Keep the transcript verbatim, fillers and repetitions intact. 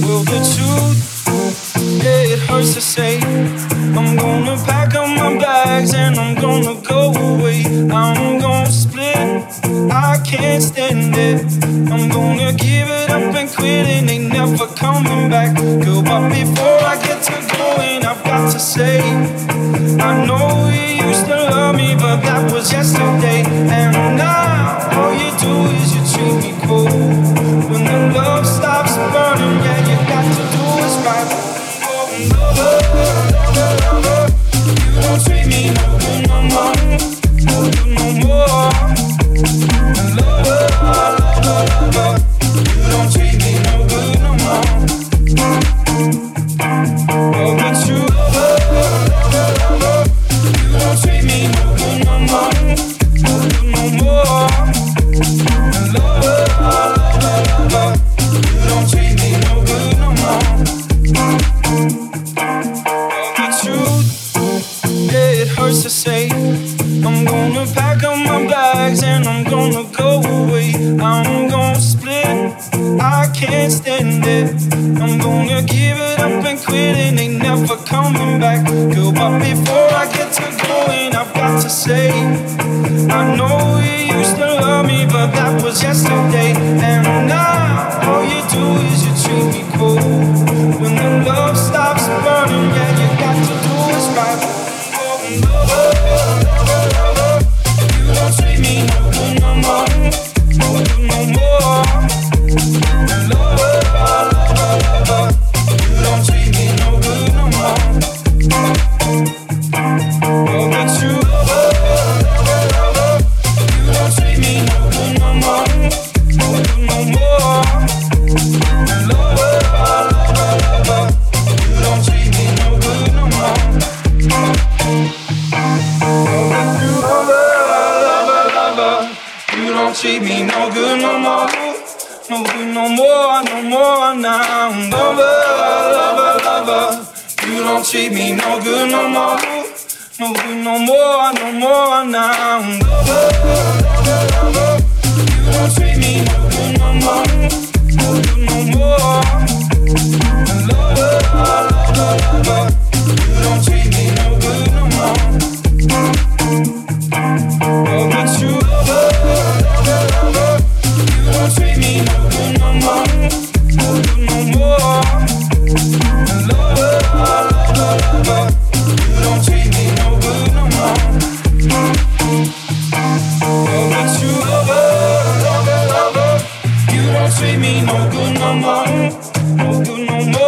Well, the truth, yeah, it hurts to say. I'm gonna pack up my bags and I'm gonna go away. I'm gonna split, I can't stand it. I'm gonna give it up and quit and ain't never coming back. Girl, but before I get to going, I've got to say, I know you used to love me, but that was yesterday. And now all you do is you treat me cold. When the love stops burning, yeah, you got to do what's right. Oh, lover, lover, lover, you don't treat me no good no more, no good no more. Lover, lover, lover, you don't treat me no good no more. Oh, but you, lover, lover, lover, you don't treat me no good no more, no good no more. Lover, lover, lover, you don't treat me no good no more. The truth, yeah, it hurts to say. I'm gonna pack up my bags and I'm gonna go away. I'm gonna split, I can't stand it. I'm gonna give it up and quit and ain't never coming back. Girl, but before I get to going, I've got to say, I know you used to love me, but that was yesterday. And now all you do is you treat me cold. When the love stops burning, yeah, you got to do what's right. Oh, lover, lover, lover, you don't treat me no good no more, no good no more. Lover, lover, lover, you don't treat me no good no more. Oh, but you, lover, lover, lover, you don't treat me no good no more, no good no more. Lover, lover, lover, you don't treat me no good no more. Oh, but you, lover, lover, lover, you don't treat me no good no more, no good no more, no more now. Lover, lover, lover, you don't treat me no good no more, no good no more, no more now. Lover, lover, lover, you don't treat me no good no more, no good no more. Lover, lover, lover, you don't treat me no good no more. Oh, but you, lover, lover, lover, you don't treat me no good no more, no good no more. Lover, lover, lover, you don't treat me no good no more. Oh, but you, lover, lover, lover, you don't treat me no good no more, no good no more.